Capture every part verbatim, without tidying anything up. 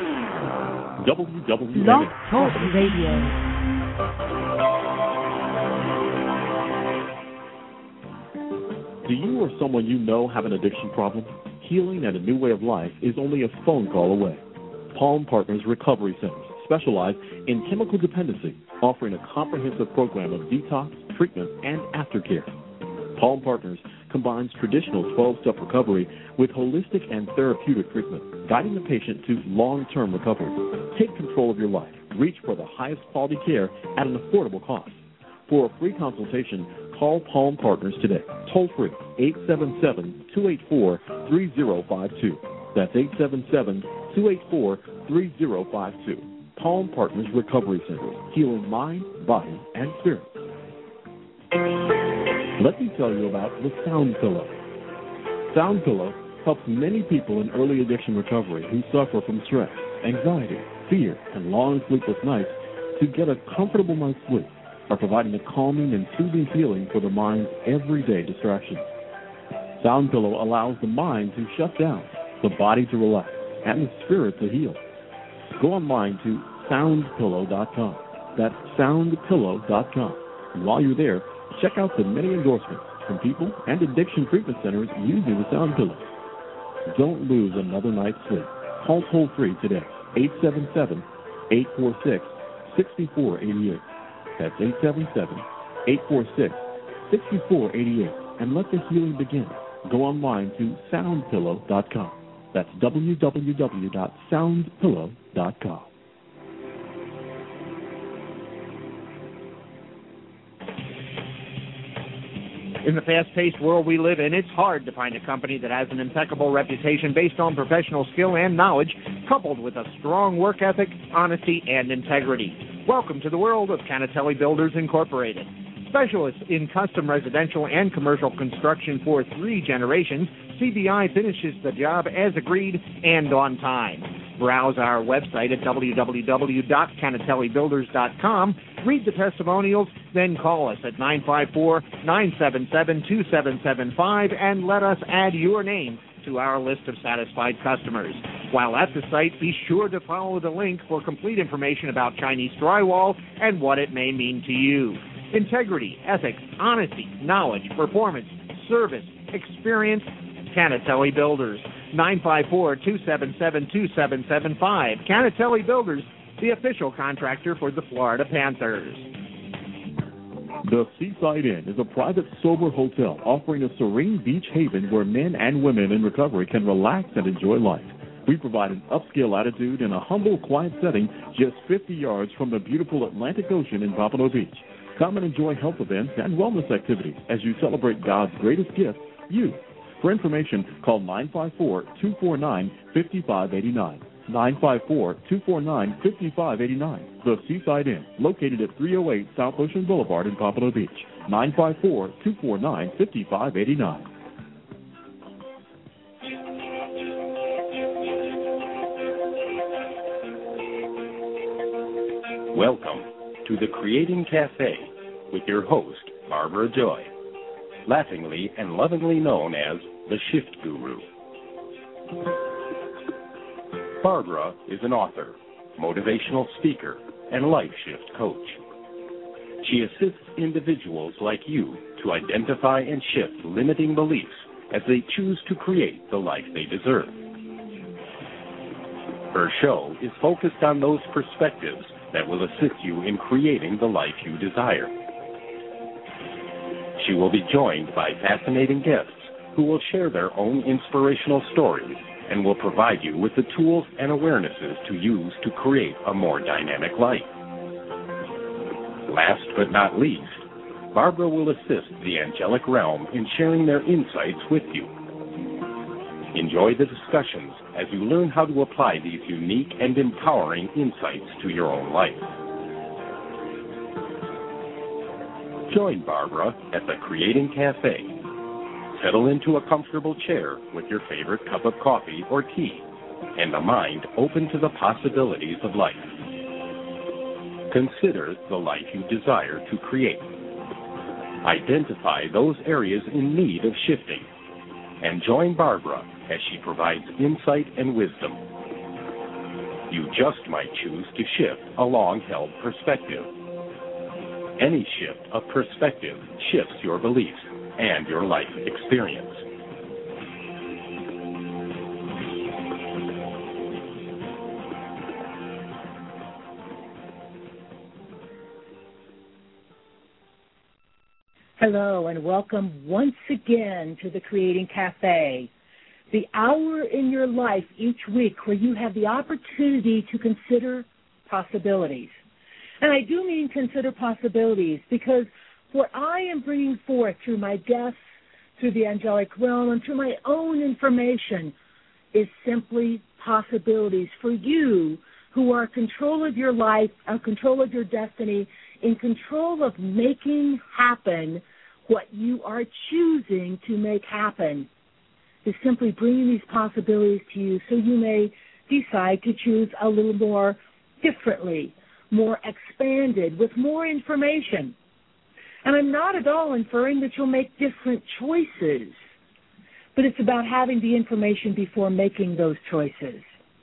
W W N. Blog Talk Radio. Do you or someone you know have an addiction problem? Healing and a new way of life is only a phone call away. Palm Partners Recovery Centers specialize in chemical dependency, offering a comprehensive program of detox, treatment, and aftercare. Palm Partners combines traditional twelve-step recovery with holistic and therapeutic treatment, guiding the patient to long-term recovery. Take control of your life. Reach for the highest quality care at an affordable cost. For a free consultation, call Palm Partners today. Toll free, eight seven seven, two eight four, three zero five two. That's eight seven seven, two eight four, three zero five two. Palm Partners Recovery Centers, healing mind, body, and spirit. Let me tell you about the Sound Pillow. Sound Pillow helps many people in early addiction recovery who suffer from stress, anxiety, fear, and long sleepless nights to get a comfortable night's sleep by providing a calming and soothing feeling for the mind's everyday distractions. Sound Pillow allows the mind to shut down, the body to relax, and the spirit to heal. Go online to sound pillow dot com. That's sound pillow dot com. And while you're there, check out the many endorsements from people and addiction treatment centers using the Sound Pillow. Don't lose another night's sleep. Call toll free today, eight seven seven, eight four six, six four eight eight. That's eight seven seven, eight four six, six four eight eight. And let the healing begin. Go online to sound pillow dot com. That's w w w dot sound pillow dot com. In the fast-paced world we live in, it's hard to find a company that has an impeccable reputation based on professional skill and knowledge, coupled with a strong work ethic, honesty, and integrity. Welcome to the world of Canatelli Builders Incorporated. Specialists in custom residential and commercial construction for three generations, C B I finishes the job as agreed and on time. Browse our website at w w w dot canatelli builders dot com. Read the testimonials, then call us at nine five four, nine seven seven, two seven seven five and let us add your name to our list of satisfied customers. While at the site, be sure to follow the link for complete information about Chinese drywall and what it may mean to you. Integrity, ethics, honesty, knowledge, performance, service, experience, Canatelli Builders. nine five four, two seven seven, two seven seven five. Canatelli Builders, the official contractor for the Florida Panthers. The Seaside Inn is a private, sober hotel offering a serene beach haven where men and women in recovery can relax and enjoy life. We provide an upscale attitude in a humble, quiet setting just fifty yards from the beautiful Atlantic Ocean in Pompano Beach. Come and enjoy health events and wellness activities as you celebrate God's greatest gift, you. For information, call nine five four, two four nine, five five eight nine. nine five four, two four nine, five five eight nine. The Seaside Inn, located at three oh eight South Ocean Boulevard in Pompano Beach. nine five four, two four nine, five five eight nine. Welcome to the Creating Cafe with your host, Barbara Joy, laughingly and lovingly known as the Shift Guru. Barbara is an author, motivational speaker, and life shift coach. She assists individuals like you to identify and shift limiting beliefs as they choose to create the life they deserve. Her show is focused on those perspectives that will assist you in creating the life you desire. She will be joined by fascinating guests who will share their own inspirational stories and will provide you with the tools and awarenesses to use to create a more dynamic life. Last but not least, Barbara will assist the angelic realm in sharing their insights with you. Enjoy the discussions as you learn how to apply these unique and empowering insights to your own life. Join Barbara at the Creating Cafe. Settle into a comfortable chair with your favorite cup of coffee or tea and a mind open to the possibilities of life. Consider the life you desire to create. Identify those areas in need of shifting and join Barbara as she provides insight and wisdom. You just might choose to shift a long-held perspective. Any shift of perspective shifts your beliefs and your life experience. Hello, and welcome once again to the Creating Cafe, the hour in your life each week where you have the opportunity to consider possibilities. And I do mean consider possibilities because what I am bringing forth through my guests, through the angelic realm, and through my own information is simply possibilities for you who are in control of your life, in control of your destiny, in control of making happen what you are choosing to make happen. Is simply bringing these possibilities to you so you may decide to choose a little more differently, more expanded, with more information. And I'm not at all inferring that you'll make different choices, but it's about having the information before making those choices.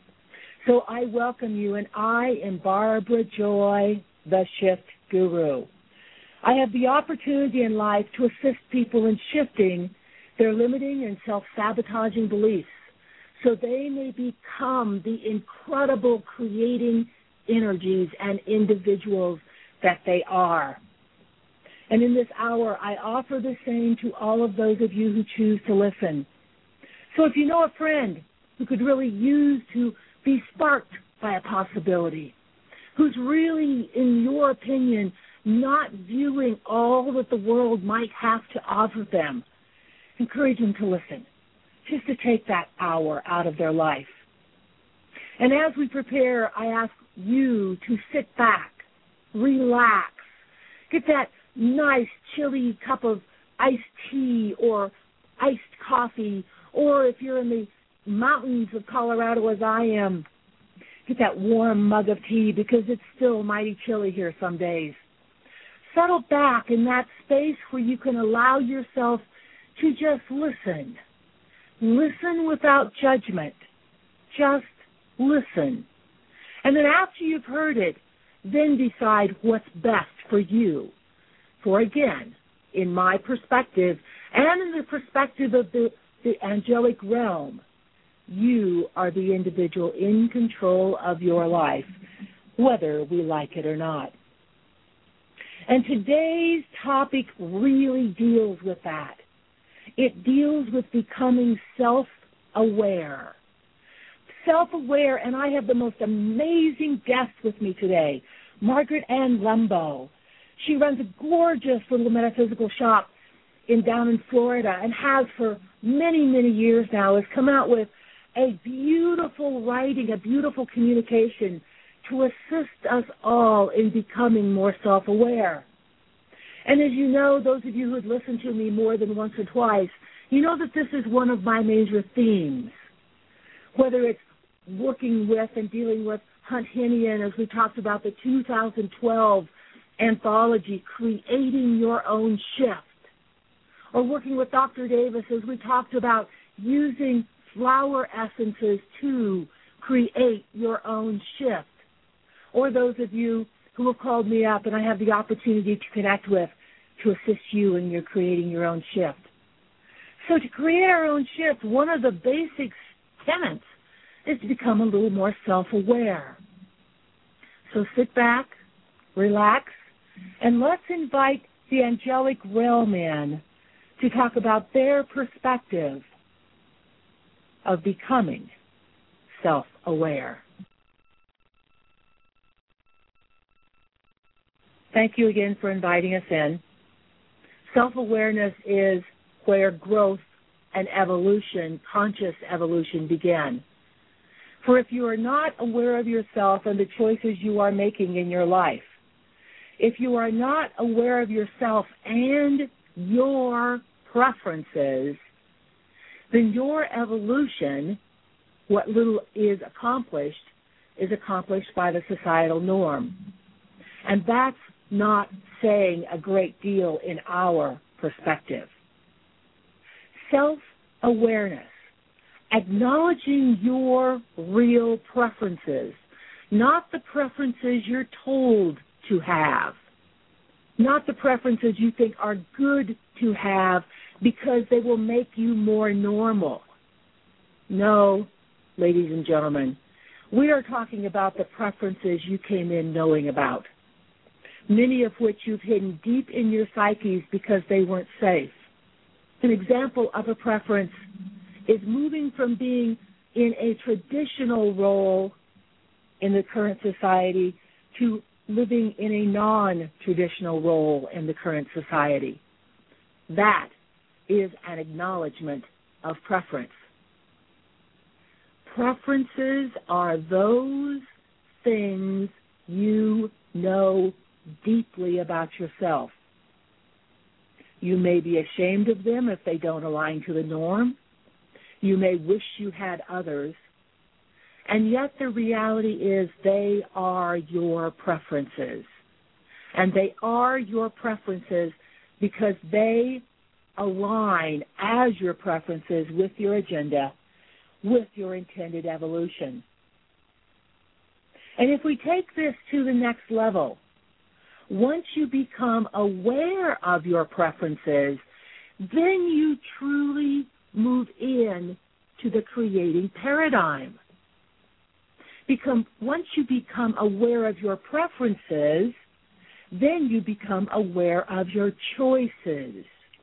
So I welcome you, and I am Barbara Joy, the Shift Guru. I have the opportunity in life to assist people in shifting their limiting and self-sabotaging beliefs so they may become the incredible creating energies and individuals that they are. And in this hour, I offer the same to all of those of you who choose to listen. So if you know a friend who could really use to be sparked by a possibility, who's really, in your opinion, not viewing all that the world might have to offer them, encourage them to listen, just to take that hour out of their life. And as we prepare, I ask you to sit back, relax, get that nice chilly cup of iced tea or iced coffee, or if you're in the mountains of Colorado as I am, get that warm mug of tea because it's still mighty chilly here some days. Settle back in that space where you can allow yourself to just listen. Listen without judgment. Just listen. And then after you've heard it, then decide what's best for you. For again, in my perspective and in the perspective of the, the angelic realm, you are the individual in control of your life, whether we like it or not. And today's topic really deals with that. It deals with becoming self-aware. Self-aware, and I have the most amazing guest with me today, Margaret Ann Lembo. She runs a gorgeous little metaphysical shop in down in Florida and has for many, many years now, has come out with a beautiful writing, a beautiful communication to assist us all in becoming more self-aware. And as you know, those of you who have listened to me more than once or twice, you know that this is one of my major themes, whether it's working with and dealing with Hunt Hinian as we talked about the two thousand twelve anthology, Creating Your Own Shift, or working with Doctor Davis as we talked about using flower essences to create your own shift, or those of you who have called me up and I have the opportunity to connect with to assist you in your creating your own shift. So to create our own shift, one of the basic tenets is to become a little more self-aware. So sit back, relax, and let's invite the angelic realm in to talk about their perspective of becoming self-aware. Thank you again for inviting us in. Self-awareness is where growth and evolution, conscious evolution, begin. For if you are not aware of yourself and the choices you are making in your life, if you are not aware of yourself and your preferences, then your evolution, what little is accomplished, is accomplished by the societal norm. And that's not saying a great deal in our perspective. Self-awareness, acknowledging your real preferences, not the preferences you're told to have, not the preferences you think are good to have because they will make you more normal. No, ladies and gentlemen, we are talking about the preferences you came in knowing about, many of which you've hidden deep in your psyches because they weren't safe. An example of a preference is moving from being in a traditional role in the current society to living in a non-traditional role in the current society. That is an acknowledgement of preference. Preferences are those things you know deeply about yourself. You may be ashamed of them if they don't align to the norm. You may wish you had others. And yet the reality is they are your preferences. And they are your preferences because they align as your preferences with your agenda, with your intended evolution. And if we take this to the next level, once you become aware of your preferences, then you truly move in to the creating paradigm. Become, once you become aware of your preferences, then you become aware of your choices.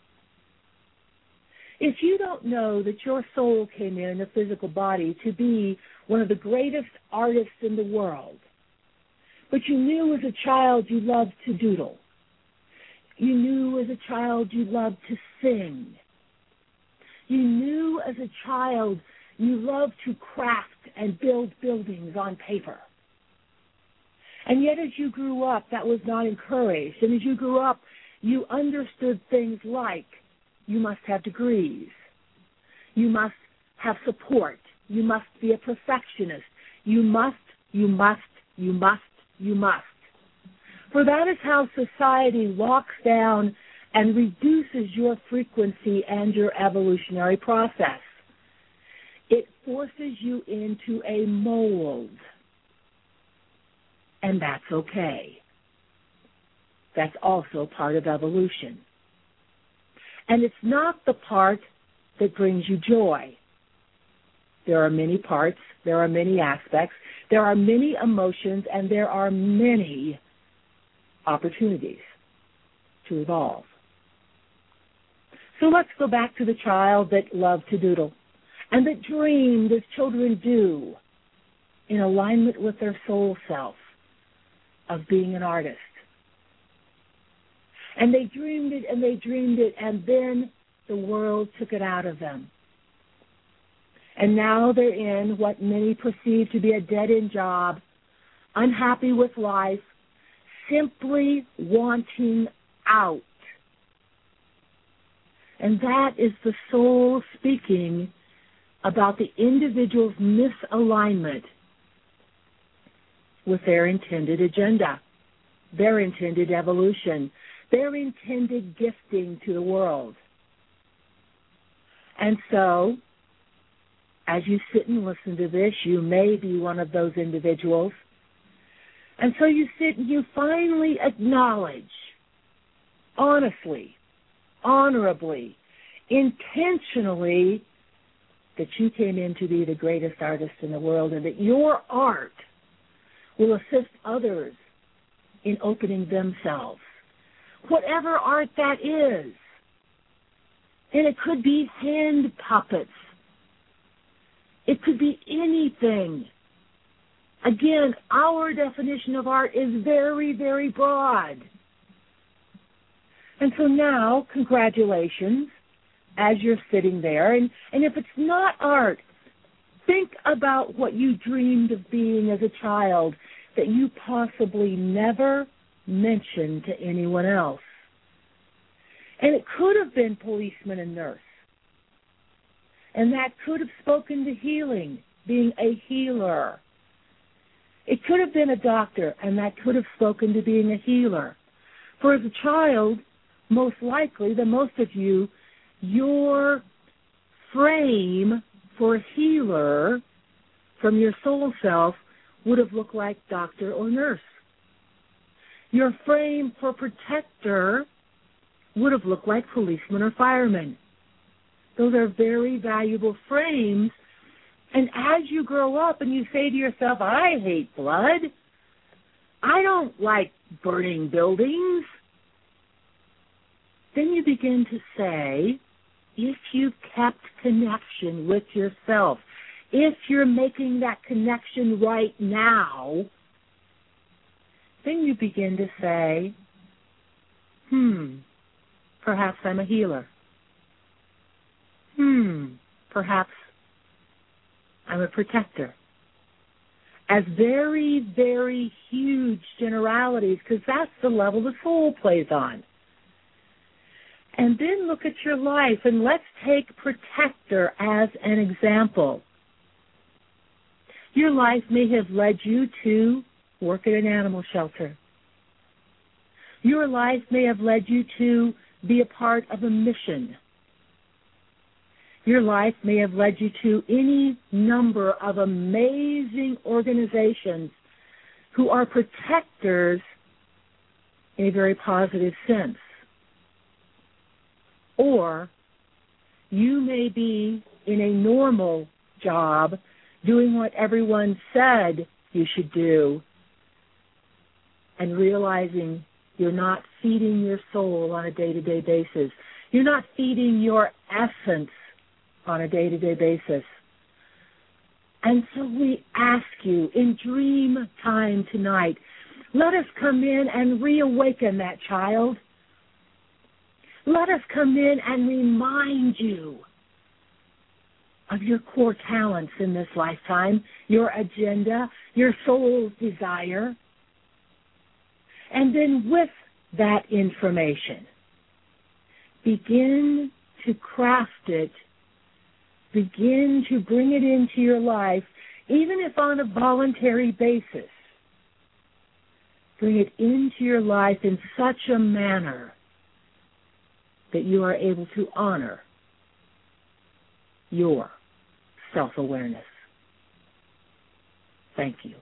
If you don't know that your soul came in a physical body to be one of the greatest artists in the world, but you knew as a child you loved to doodle, you knew as a child you loved to sing, you knew as a child you loved to craft and build buildings on paper. And yet as you grew up, that was not encouraged. And as you grew up, you understood things like you must have degrees, you must have support, you must be a perfectionist, you must, you must, you must, you must. For that is how society locks down and reduces your frequency and your evolutionary process. It forces you into a mold. And that's okay. That's also part of evolution. And it's not the part that brings you joy. There are many parts, there are many aspects, there are many emotions, and there are many opportunities to evolve. So let's go back to the child that loved to doodle and that dreamed, as children do, in alignment with their soul self, of being an artist. And they dreamed it and they dreamed it, and then the world took it out of them. And now they're in what many perceive to be a dead-end job, unhappy with life, simply wanting out. And that is the soul speaking about the individual's misalignment with their intended agenda, their intended evolution, their intended gifting to the world. And so, as you sit and listen to this, you may be one of those individuals. And so you sit and you finally acknowledge, honestly, honorably, intentionally, that you came in to be the greatest artist in the world and that your art will assist others in opening themselves. Whatever art that is. And it could be hand puppets. It could be anything. Again, our definition of art is very, very broad. And so now, congratulations, as you're sitting there. And, and if it's not art, think about what you dreamed of being as a child that you possibly never mentioned to anyone else. And it could have been policeman and nurse. And that could have spoken to healing, being a healer. It could have been a doctor, and that could have spoken to being a healer. For as a child, most likely, the most of you, your frame for a healer from your soul self would have looked like doctor or nurse. Your frame for protector would have looked like policeman or fireman. Those are very valuable frames. And as you grow up and you say to yourself, I hate blood, I don't like burning buildings, then you begin to say, if you've kept connection with yourself, if you're making that connection right now, then you begin to say, hmm, perhaps I'm a healer. Hmm, perhaps I'm a protector. As very, very huge generalities, because that's the level the soul plays on. And then look at your life, and let's take protector as an example. Your life may have led you to work at an animal shelter. Your life may have led you to be a part of a mission. Your life may have led you to any number of amazing organizations who are protectors in a very positive sense. Or you may be in a normal job doing what everyone said you should do and realizing you're not feeding your soul on a day-to-day basis. You're not feeding your essence on a day-to-day basis. And so we ask you in dream time tonight, let us come in and reawaken that child. Let us come in and remind you of your core talents in this lifetime, your agenda, your soul's desire. And then with that information, begin to craft it, begin to bring it into your life, even if on a voluntary basis. Bring it into your life in such a manner that you are able to honor your self-awareness. Thank you.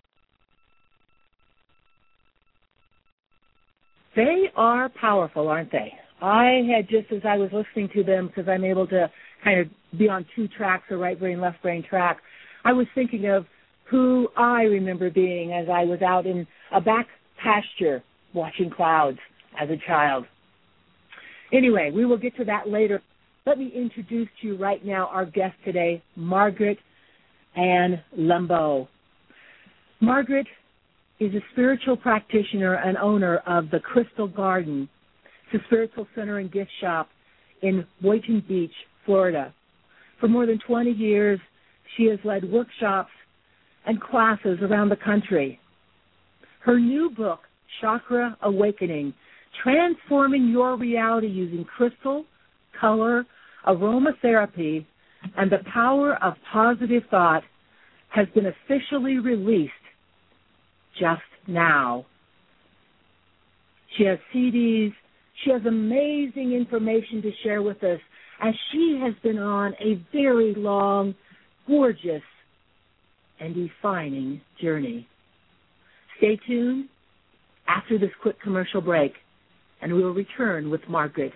They are powerful, aren't they? I had just, as I was listening to them, because I'm able to kind of be on two tracks, a right brain, left brain track, I was thinking of who I remember being as I was out in a back pasture watching clouds as a child. Anyway, we will get to that later. Let me introduce to you right now our guest today, Margaret Ann Lembo. Margaret is a spiritual practitioner and owner of the Crystal Garden. It's a spiritual center and gift shop in Boynton Beach, Florida. For more than twenty years, she has led workshops and classes around the country. Her new book, Chakra Awakening, Transforming Your Reality Using Crystal, Color, Aromatherapy, and the Power of Positive Thought, has been officially released just now. She has C Ds. She has amazing information to share with us as she has been on a very long, gorgeous, and defining journey. Stay tuned after this quick commercial break, and we will return with Margaret.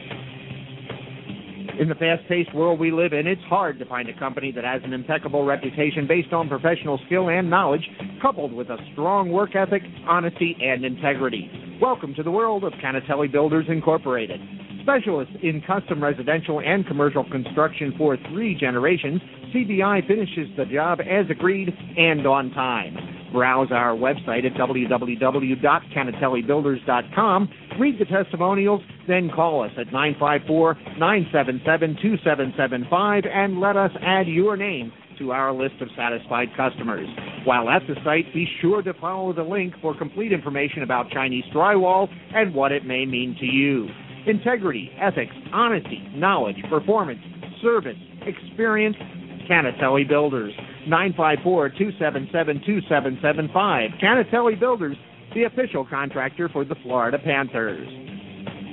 In the fast-paced world we live in, it's hard to find a company that has an impeccable reputation based on professional skill and knowledge, coupled with a strong work ethic, honesty, and integrity. Welcome to the world of Canatelli Builders Incorporated. Specialists in custom residential and commercial construction for three generations, C B I finishes the job as agreed and on time. Browse our website at w w w dot canatelli builders dot com, read the testimonials, then call us at nine five four, nine seven seven, two seven seven five and let us add your name to our list of satisfied customers. While at the site, be sure to follow the link for complete information about Chinese drywall and what it may mean to you. Integrity, ethics, honesty, knowledge, performance, service, experience, Canatelli Builders. nine five four, two seven seven, two seven seven five. Canatelli Builders, the official contractor for the Florida Panthers.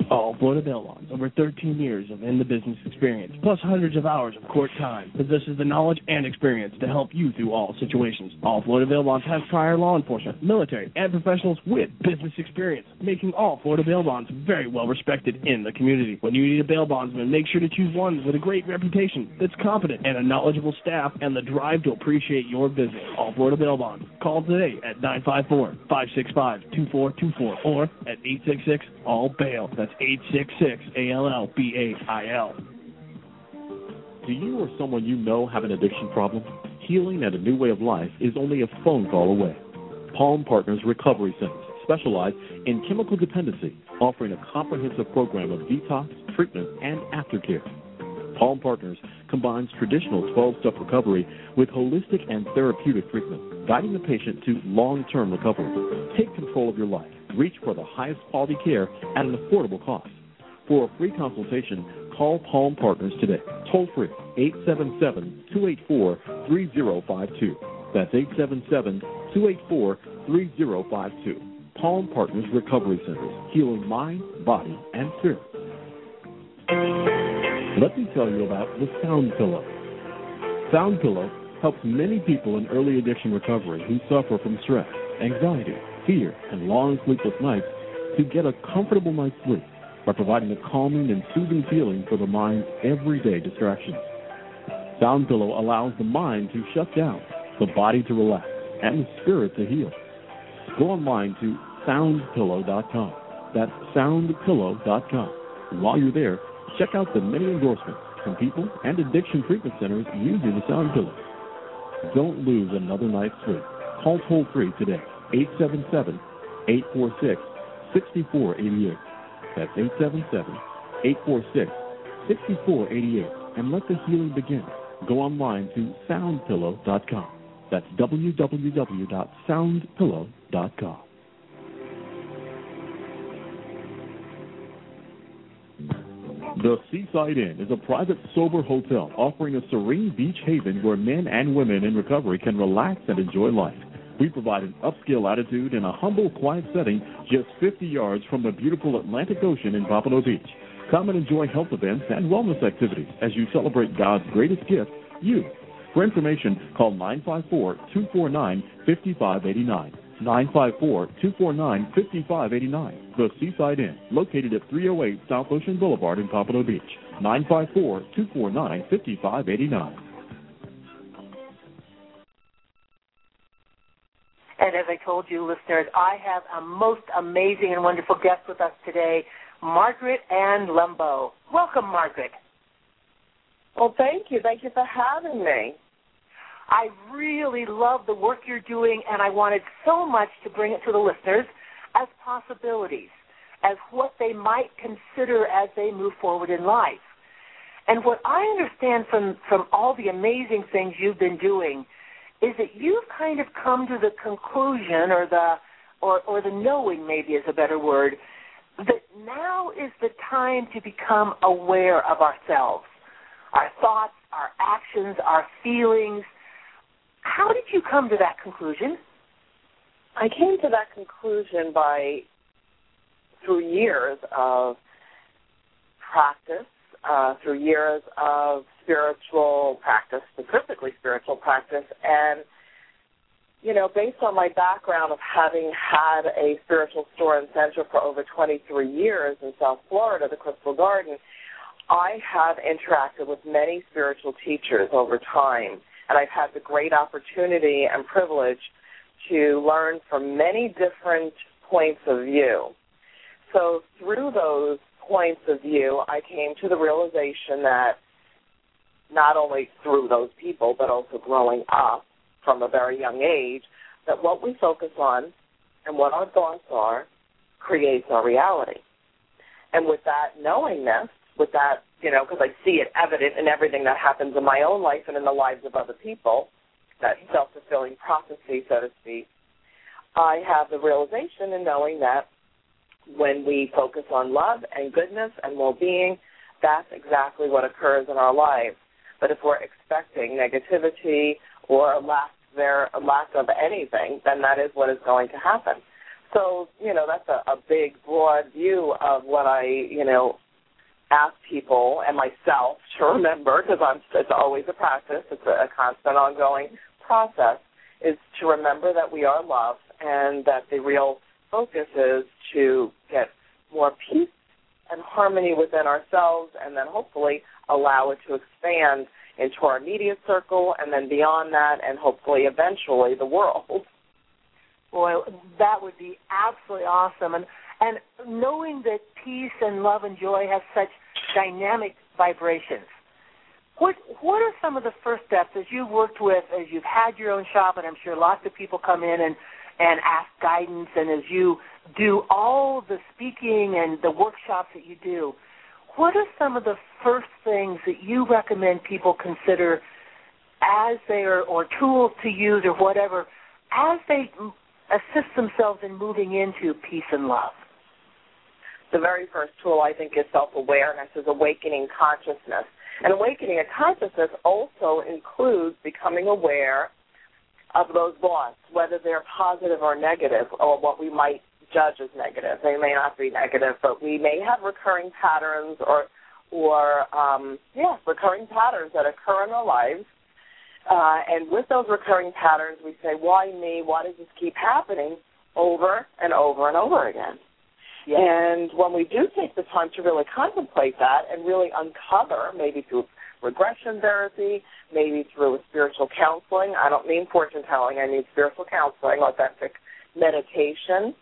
All Florida Bail Bonds, over thirteen years of in-the-business experience, plus hundreds of hours of court time, possesses the knowledge and experience to help you through all situations. All Florida Bail Bonds has prior law enforcement, military, and professionals with business experience, making all Florida Bail Bonds very well respected in the community. When you need a bail bondsman, make sure to choose one with a great reputation, that's competent, and a knowledgeable staff, and the drive to appreciate your business. All Florida Bail Bonds. Call today at nine five four, five six five, two four two four or at eight six six, all bail. That's eight six six, A L L B A I L. Do you or someone you know have an addiction problem? Healing and a new way of life is only a phone call away. Palm Partners Recovery Centers specialize in chemical dependency, offering a comprehensive program of detox, treatment, and aftercare. Palm Partners combines traditional twelve-step recovery with holistic and therapeutic treatment, guiding the patient to long-term recovery. Take control of your life. Reach for the highest quality care at an affordable cost. For a free consultation, call Palm Partners today. Toll free, eight seven seven, two eight four, three zero five two. That's eight seven seven, two eight four, three zero five two. Palm Partners Recovery Centers, healing mind, body, and spirit. Let me tell you about the Sound Pillow. Sound Pillow helps many people in early addiction recovery who suffer from stress, anxiety, fear, and long sleepless nights to get a comfortable night's sleep by providing a calming and soothing feeling for the mind's everyday distractions. Sound Pillow allows the mind to shut down, the body to relax, and the spirit to heal. Go online to sound pillow dot com. That's sound pillow dot com. And while you're there, check out the many endorsements from people and addiction treatment centers using the Sound Pillow. Don't lose another night's sleep. Call toll-free today, eight seven seven, eight four six, six four eight eight. That's eight seven seven, eight four six, six four eight eight. And let the healing begin. Go online to sound pillow dot com. That's w w w dot sound pillow dot com. The Seaside Inn is a private, sober hotel offering a serene beach haven where men and women in recovery can relax and enjoy life. We provide an upscale attitude in a humble, quiet setting just fifty yards from the beautiful Atlantic Ocean in Pompano Beach. Come and enjoy health events and wellness activities as you celebrate God's greatest gift, you. For information, call nine five four, two four nine, five five eight nine. nine five four, two four nine, five five eight nine. The Seaside Inn, located at three oh eight South Ocean Boulevard in Pompano Beach. nine five four, two four nine, five five eight nine. And as I told you, listeners, I have a most amazing and wonderful guest with us today, Margaret Ann Lembo. Welcome, Margaret. Well, thank you. Thank you for having me. I really love the work you're doing, and I wanted so much to bring it to the listeners as possibilities, as what they might consider as they move forward in life. And what I understand from, from all the amazing things you've been doing is that you've kind of come to the conclusion, or the or, or the knowing maybe is a better word, that now is the time to become aware of ourselves, our thoughts, our actions, our feelings. How did you come to that conclusion? I came to that conclusion by, through years of practice, uh, through years of spiritual practice, specifically spiritual practice, and, you know, based on my background of having had a spiritual store and center for over twenty-three years in South Florida, the Crystal Garden, I have interacted with many spiritual teachers over time, and I've had the great opportunity and privilege to learn from many different points of view. So through those points of view, I came to the realization that not only through those people, but also growing up from a very young age, that what we focus on and what our thoughts are creates our reality. And with that knowingness, with that, you know, because I see it evident in everything that happens in my own life and in the lives of other people, that self-fulfilling prophecy, so to speak, I have the realization in knowing that when we focus on love and goodness and well-being, that's exactly what occurs in our lives. But if we're expecting negativity or a lack, there, a lack of anything, then that is what is going to happen. So, you know, that's a, a big, broad view of what I, you know, ask people and myself to remember, because I'm it's always a practice. It's a, a constant, ongoing process, is to remember that we are loved and that the real focus is to get more peace and harmony within ourselves, and then hopefully allow it to expand into our immediate circle and then beyond that, and hopefully eventually the world. Boy, that would be absolutely awesome. And and knowing that peace and love and joy have such dynamic vibrations, what what are some of the first steps as you've worked with, as you've had your own shop, and I'm sure lots of people come in and, and ask guidance, and as you do all the speaking and the workshops that you do, what are some of the first things that you recommend people consider as they are, or tools to use or whatever, as they assist themselves in moving into peace and love? The very first tool, I think, is self-awareness, is awakening consciousness. And awakening a consciousness also includes becoming aware of those thoughts, whether they're positive or negative, or what we might judge as negative. They may not be negative, but we may have recurring patterns or, or um, yeah, recurring patterns that occur in our lives. Uh, and with those recurring patterns, we say, why me? Why does this keep happening over and over and over again? Yes. And when we do take the time to really contemplate that and really uncover, maybe through regression therapy, maybe through spiritual counseling, I don't mean fortune telling, I mean spiritual counseling, authentic meditation,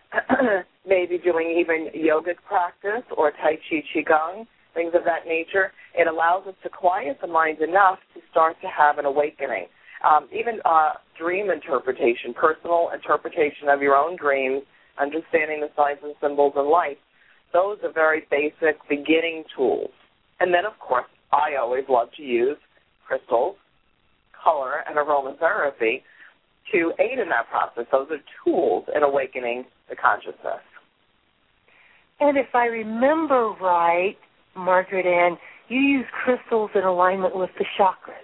maybe doing even yogic practice or Tai Chi, Qigong, things of that nature, it allows us to quiet the mind enough to start to have an awakening. Um, even uh, dream interpretation, personal interpretation of your own dreams, understanding the signs and symbols in life, those are very basic beginning tools. And then, of course, I always love to use crystals, color, and aromatherapy to aid in that process. Those are tools in awakening the consciousness. And if I remember right, Margaret Ann, you use crystals in alignment with the chakras.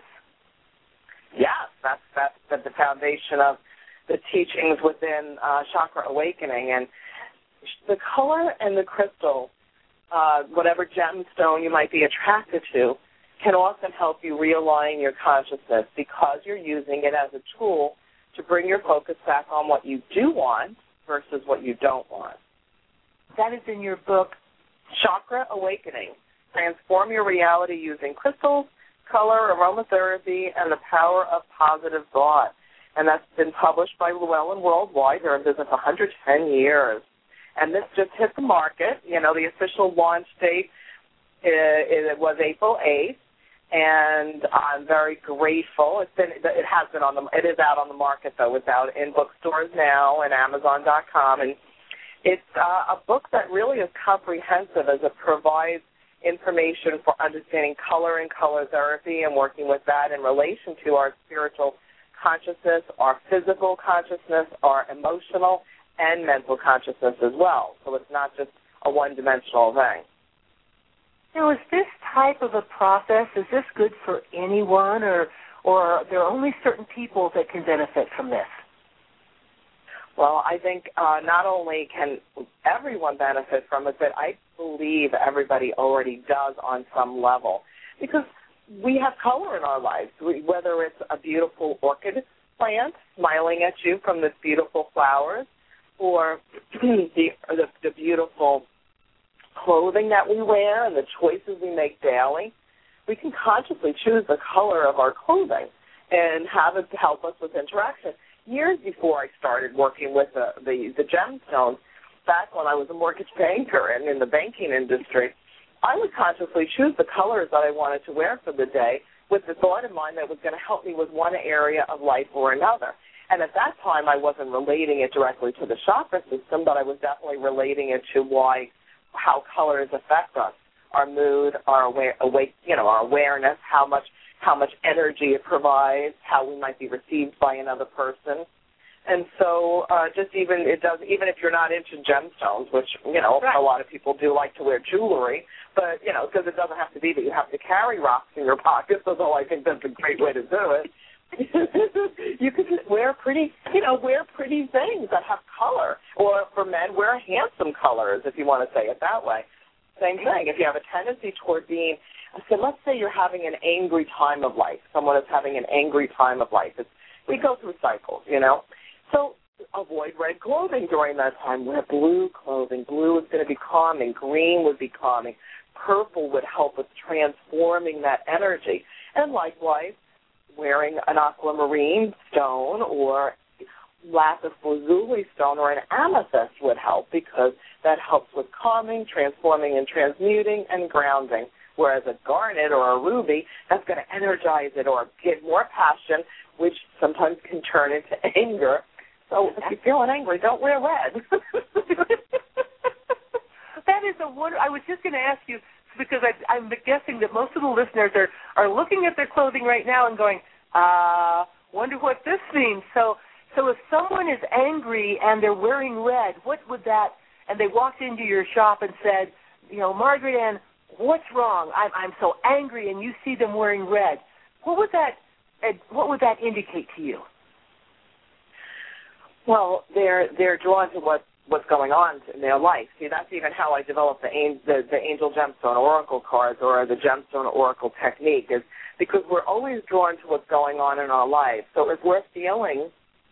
Yes, that's, that's the foundation of the teachings within uh, Chakra Awakening. And the color and the crystal, uh, whatever gemstone you might be attracted to, can often help you realign your consciousness because you're using it as a tool to bring your focus back on what you do want versus what you don't want. That is in your book, Chakra Awakening. Transform your reality using crystals, color, aromatherapy, and the power of positive thought. And that's been published by Llewellyn Worldwide. They're in business one hundred ten years. And this just hit the market. You know, the official launch date it, it was April eighth, and I'm very grateful. It's been, it has been on the, it is out on the market though. It's out in bookstores now and Amazon dot com, and it's uh, a book that really is comprehensive as it provides information for understanding color and color therapy and working with that in relation to our spiritual consciousness, our physical consciousness, our emotional and mental consciousness as well. So it's not just a one-dimensional thing. Now, is this type of a process, is this good for anyone, or, or are there only certain people that can benefit from this? Well, I think uh, not only can everyone benefit from it, but I believe everybody already does on some level, because we have color in our lives, we, whether it's a beautiful orchid plant smiling at you from the beautiful flowers, or the, the, the beautiful clothing that we wear and the choices we make daily. We can consciously choose the color of our clothing and have it help us with interaction. Years before I started working with the, the, the gemstones, back when I was a mortgage banker and in the banking industry, I would consciously choose the colors that I wanted to wear for the day with the thought in mind that it was going to help me with one area of life or another. And at that time, I wasn't relating it directly to the chakra system, but I was definitely relating it to why, how colors affect us, our mood, our aware, awake, you know, our awareness, how much, how much energy it provides, how we might be received by another person. And so, uh, just even it does, even if you're not into gemstones, which you know right. a lot of people do like to wear jewelry, but you know because it doesn't have to be that you have to carry rocks in your pockets. Although I think that's a great way to do it. You could just wear pretty, you know, wear pretty things that have color. Or for men, wear handsome colors, if you want to say it that way. Same thing. If you have a tendency toward being, so let's say you're having an angry time of life. Someone is having an angry time of life. It's, we go through cycles, you know. So avoid red clothing during that time. Wear blue clothing. Blue is going to be calming. Green would be calming. Purple would help with transforming that energy. And likewise, wearing an aquamarine stone or lapis lazuli stone or an amethyst would help, because that helps with calming, transforming and transmuting, and grounding. Whereas a garnet or a ruby, that's going to energize it or give more passion, which sometimes can turn into anger. So if you're feeling angry, don't wear red. That is a wonder. I was just going to ask you, because I, I'm guessing that most of the listeners are, are looking at their clothing right now and going, uh, wonder what this means. So so if someone is angry and they're wearing red, what would that, and they walked into your shop and said, you know, Margaret Ann, what's wrong? I'm, I'm so angry, and you see them wearing red. What would that, what would that indicate to you? Well, they're they're drawn to what, what's going on in their life. See, that's even how I developed the, the, the Angel Gemstone Oracle cards, or the Gemstone Oracle technique, is because we're always drawn to what's going on in our life. So if we're feeling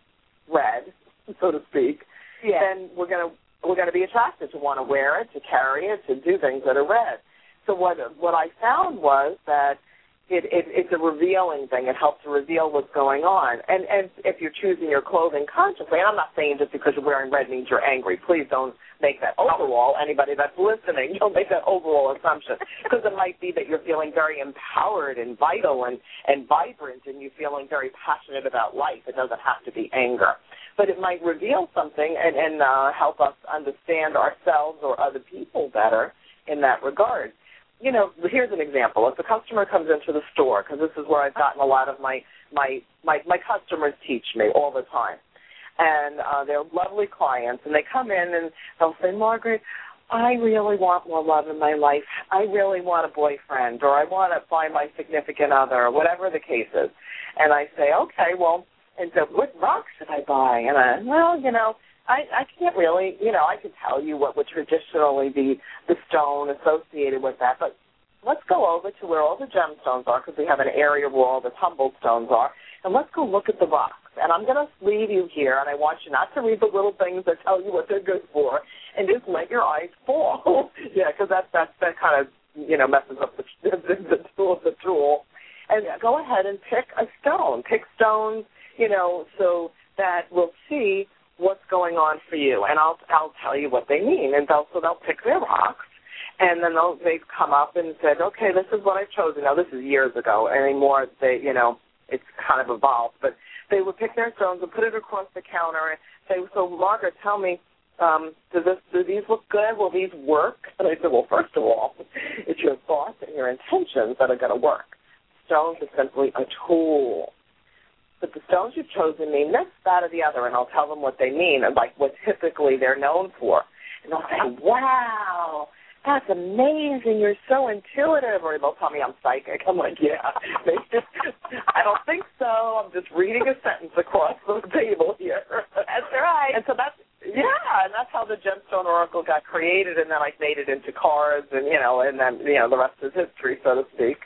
red, so to speak, yeah. then we're going to we're going to be attracted to want to wear it, to carry it, to do things that are red. So what what I found was that It, it, it's a revealing thing. It helps to reveal what's going on. And, and if you're choosing your clothing consciously, and I'm not saying just because you're wearing red means you're angry. Please don't make that overall. Anybody that's listening, don't make that overall assumption. Because it might be that you're feeling very empowered and vital and, and vibrant, and you're feeling very passionate about life. It doesn't have to be anger. But it might reveal something and, and uh, help us understand ourselves or other people better in that regard. You know, here's an example. If a customer comes into the store, because this is where I've gotten a lot of my my my, my customers teach me all the time, and uh, they're lovely clients, and they come in and they'll say, Margaret, I really want more love in my life. I really want a boyfriend, or I want to find my significant other, or whatever the case is. And I say, okay, well, and so what rocks should I buy? And I, well, you know, I, I can't really, you know, I could tell you what would traditionally be the stone associated with that, but let's go over to where all the gemstones are, because we have an area where all the tumbled stones are, and let's go look at the rocks. And I'm going to leave you here, and I want you not to read the little things that tell you what they're good for, and just let your eyes fall. Yeah, because that, that, that kind of, you know, messes up the, the, the tool, the tool. And yeah. Go ahead and pick a stone. Pick stones, you know, so that we'll see what's going on for you, and I'll I'll tell you what they mean, and they'll so they'll pick their rocks, and then they'll they've come up and said, okay, this is what I've chosen. Now this is years ago. Anymore, they you know it's kind of evolved, but they would pick their stones and put it across the counter and say, so Margaret, tell me, um, do this do these look good? Will these work? And I said, well, first of all, it's your thoughts and your intentions that are going to work. Stones are simply a tool. But the stones you've chosen mean this, that, or the other, and I'll tell them what they mean and, like, what typically they're known for. And they'll say, wow, that's amazing. You're so intuitive. Or they'll tell me I'm psychic. I'm like, yeah. I don't think so. I'm just reading a sentence across the table here. That's right. And so that's, yeah, and that's how the Gemstone Oracle got created, and then I made it into cards, and, you know, and then, you know, the rest is history, so to speak.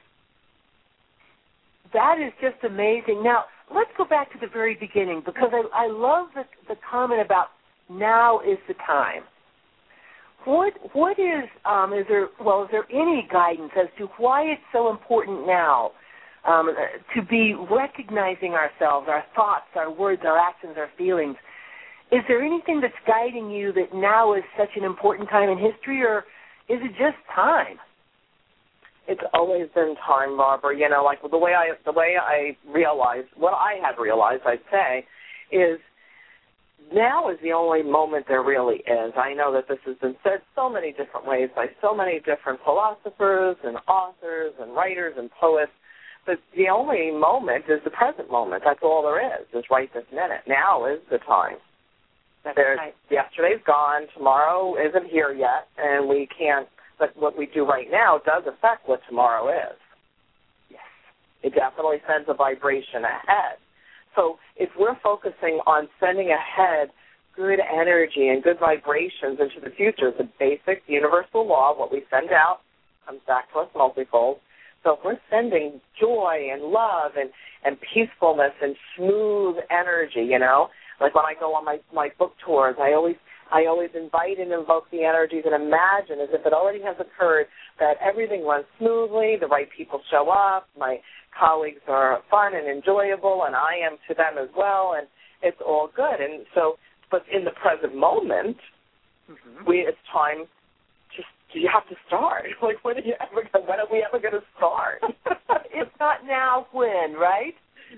That is just amazing. Now, let's go back to the very beginning, because I, I love the, the comment about now is the time. What what is um, is there? Well, is there any guidance as to why it's so important now um, to be recognizing ourselves, our thoughts, our words, our actions, our feelings? Is there anything that's guiding you that now is such an important time in history, or is it just time? It's always been time, Barbara. You know, like the way I the way I realized, what I had realized, I'd say, is now is the only moment there really is. I know that this has been said so many different ways by so many different philosophers and authors and writers and poets, but the only moment is the present moment. That's all there is, is right this minute. Now is the time. There's, right. Yesterday's gone. Tomorrow isn't here yet, and we can't. But what we do right now does affect what tomorrow is. Yes. It definitely sends a vibration ahead. So if we're focusing on sending ahead good energy and good vibrations into the future, the basic universal law, what we send out comes back to us multifold. So if we're sending joy and love and, and peacefulness and smooth energy, you know, like when I go on my, my book tours, I always I always invite and invoke the energies and imagine as if it already has occurred that everything runs smoothly, the right people show up, my colleagues are fun and enjoyable, and I am to them as well, and it's all good. And so, but in the present moment, mm-hmm. we it's time to, you have to start. Like, when are, you ever, when are we ever going to start? If not now, when, right?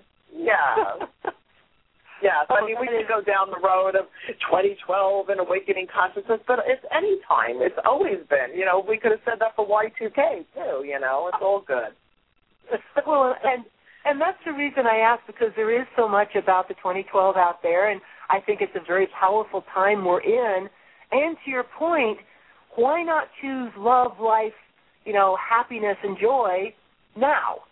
Yeah. Yes, I mean, we could go down the road of twenty twelve and awakening consciousness, but it's any time. It's always been. You know, we could have said that for Y two K, too, you know. It's all good. Well, and and that's the reason I asked, because there is so much about the twenty twelve out there, and I think it's a very powerful time we're in. And to your point, why not choose love, life, you know, happiness and joy now?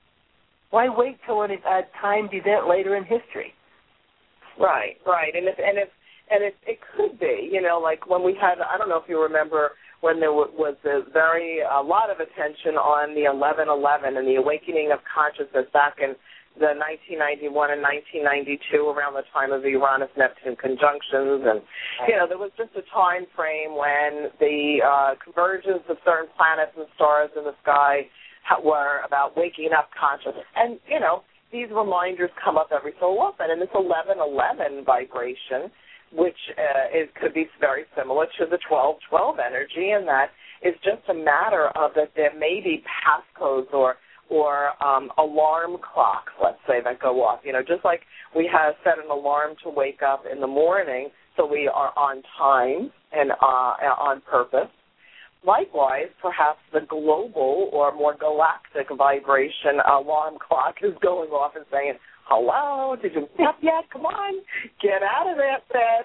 Why wait till a timed event later in history? Right, right, and if and if and it it could be, you know, like when we had, I don't know if you remember when there w- was a very a lot of attention on the eleven eleven and the awakening of consciousness back in the nineteen ninety-one and nineteen ninety-two, around the time of the Uranus-Neptune conjunctions, and you know there was just a time frame when the uh, convergence of certain planets and stars in the sky were about waking up consciousness, and you know. These reminders come up every so often, and this eleven eleven vibration, which uh, is, could be very similar to the twelve twelve energy, and that is just a matter of that there may be passcodes or or um, alarm clocks, let's say, that go off. You know, just like we have set an alarm to wake up in the morning so we are on time and uh, on purpose. Likewise, perhaps the global or more galactic vibration alarm clock is going off and saying, hello, did you wake up yet? Come on, get out of that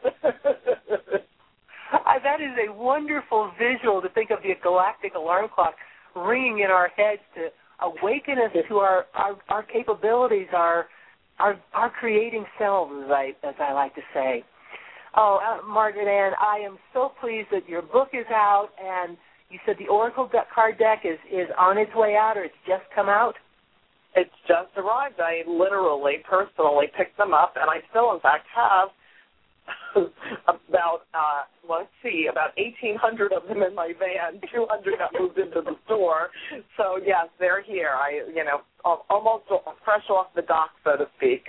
bed. uh, that is a wonderful visual to think of the galactic alarm clock ringing in our heads to awaken us to our, our, our capabilities, our, our our creating selves, as I, as I like to say. Oh, uh, Margaret Ann, I am so pleased that your book is out, and you said the Oracle card deck is, is on its way out, or it's just come out? It's just arrived. I literally, personally picked them up, and I still, in fact, have about, uh, let's see, about eighteen hundred of them in my van. two hundred got moved into the store. So, yes, they're here. I, you know, almost fresh off the dock, so to speak.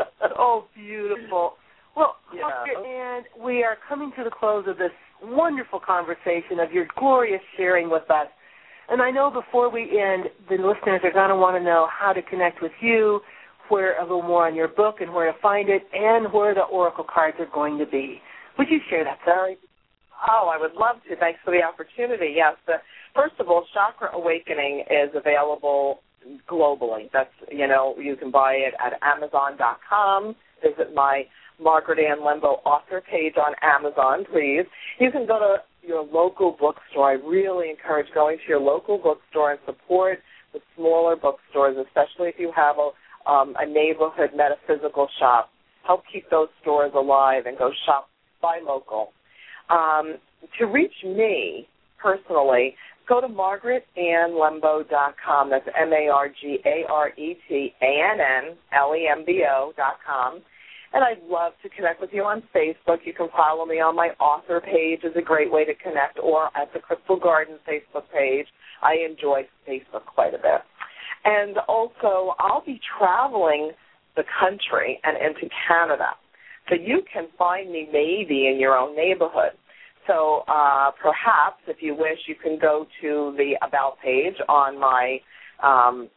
Oh, beautiful. Well, yeah. Margaret Ann, we are coming to the close of this wonderful conversation of your glorious sharing with us. And I know before we end, the listeners are going to want to know how to connect with you, where a little more on your book and where to find it, and where the Oracle cards are going to be. Would you share that, Sarah? Oh, I would love to. Thanks for the opportunity. Yes. The, first of all, Chakra Awakening is available globally. That's, you know, you can buy it at amazon dot com. Visit my Margaret Ann Lembo author page on Amazon, please. You can go to your local bookstore. I really encourage going to your local bookstore and support the smaller bookstores, especially if you have a, um, a neighborhood metaphysical shop. Help keep those stores alive and go shop, buy local. Um, to reach me personally, go to margaret ann lembo dot com. That's M A R G A R E T A N N L E M B O dot com. And I'd love to connect with you on Facebook. You can follow me on my author page. Is a great way to connect, or at the Crystal Garden Facebook page. I enjoy Facebook quite a bit. And also, I'll be traveling the country and into Canada. So you can find me maybe in your own neighborhood. So uh, perhaps, if you wish, you can go to the About page on my um,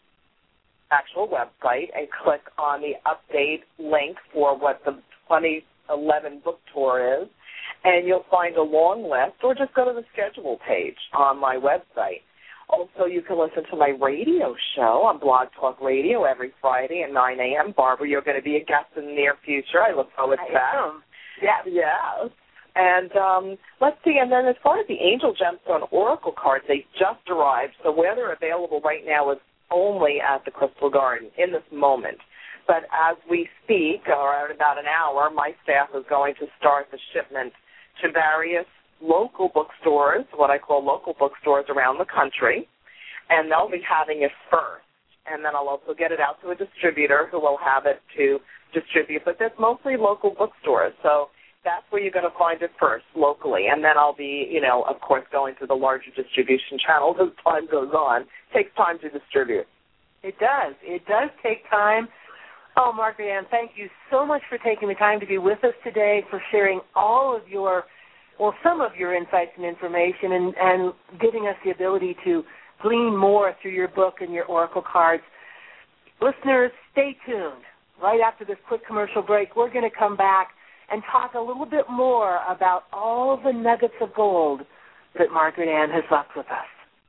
actual website and click on the update link for what the twenty eleven book tour is, and you'll find a long list, or just go to the schedule page on my website. Also, you can listen to my radio show on Blog Talk Radio every Friday at nine a.m. Barbara, you're going to be a guest in the near future. I look forward to that. Yeah, yeah. And um, let's see, and then as far as the Angel Gemstone Oracle cards, they just arrived. So where they're available right now is only at the Crystal Garden in this moment. But as we speak, or in about an hour, my staff is going to start the shipment to various local bookstores, what I call local bookstores around the country, and they'll be having it first. And then I'll also get it out to a distributor who will have it to distribute. But there's mostly local bookstores, so that's where you're going to find it first, locally. And then I'll be, you know, of course, going to the larger distribution channels as time goes on. It takes time to distribute. It does. It does take time. Oh, Margaret Ann, thank you so much for taking the time to be with us today, for sharing all of your, well, some of your insights and information, and, and giving us the ability to glean more through your book and your oracle cards. Listeners, stay tuned. Right after this quick commercial break, we're going to come back and talk a little bit more about all the nuggets of gold that Margaret Ann has left with us.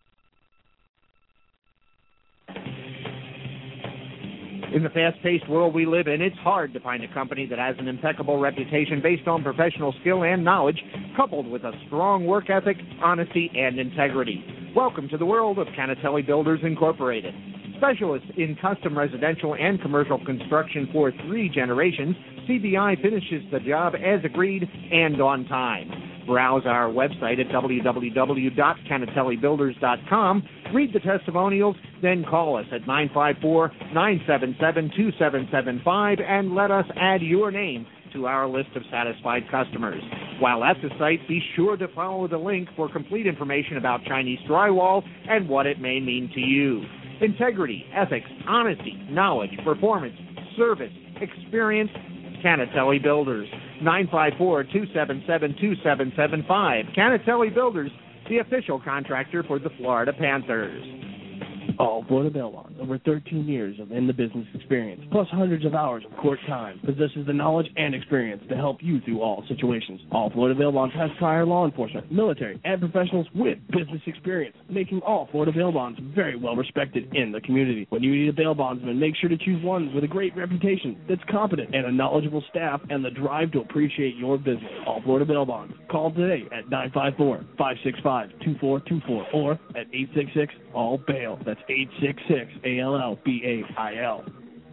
In the fast-paced world we live in, it's hard to find a company that has an impeccable reputation based on professional skill and knowledge, coupled with a strong work ethic, honesty, and integrity. Welcome to the world of Canatelli Builders Incorporated. Specialists in custom residential and commercial construction for three generations, C B I finishes the job as agreed and on time. Browse our website at w w w dot canatelli builders dot com, read the testimonials, then call us at nine five four, nine seven seven, two seven seven five and let us add your name to our list of satisfied customers. While at the site, be sure to follow the link for complete information about Chinese drywall and what it may mean to you. Integrity, ethics, honesty, knowledge, performance, service, experience, Canatelli Builders. nine five four, two seven seven, two seven seven five. Canatelli Builders, the official contractor for the Florida Panthers. All Florida Bail Bonds, over thirteen years of in-the-business experience, plus hundreds of hours of court time, possesses the knowledge and experience to help you through all situations. All Florida Bail Bonds has prior law enforcement, military, and professionals with business experience, making all Florida Bail Bonds very well respected in the community. When you need a bail bondsman, make sure to choose one with a great reputation, that's competent, and a knowledgeable staff, and the drive to appreciate your business. All Florida Bail Bonds. Call today at nine five four, five six five, two four two four or at eight six six, all bail. That's eight six six, A L L, B A I L.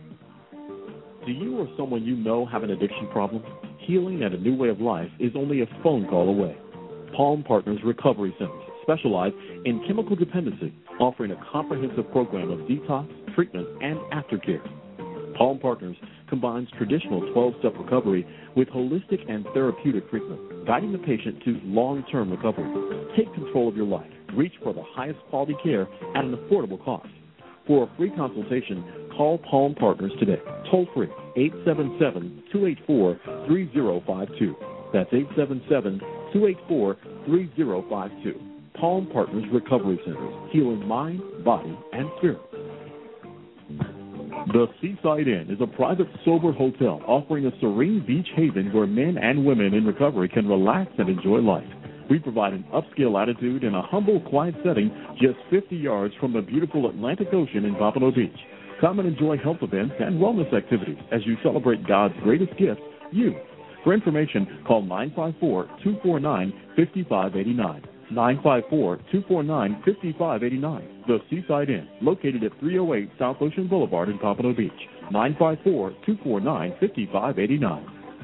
Do you or someone you know have an addiction problem? Healing and a new way of life is only a phone call away. Palm Partners Recovery Centers specialize in chemical dependency, offering a comprehensive program of detox, treatment, and aftercare. Palm Partners combines traditional twelve-step recovery with holistic and therapeutic treatment, guiding the patient to long-term recovery. Take control of your life. Reach for the highest quality care at an affordable cost. For a free consultation, call Palm Partners today. Toll free, eight seven seven, two eight four, three zero five two. That's eight seven seven, two eight four, three zero five two. Palm Partners Recovery Centers, healing mind, body, and spirit. The Seaside Inn is a private, sober hotel offering a serene beach haven where men and women in recovery can relax and enjoy life. We provide an upscale attitude in a humble, quiet setting just fifty yards from the beautiful Atlantic Ocean in Pompano Beach. Come and enjoy health events and wellness activities as you celebrate God's greatest gift, you. For information, call nine five four, two four nine, five five eight nine. nine five four, two four nine, five five eight nine. The Seaside Inn, located at three oh eight South Ocean Boulevard in Pompano Beach. nine five four, two four nine, five five eight nine.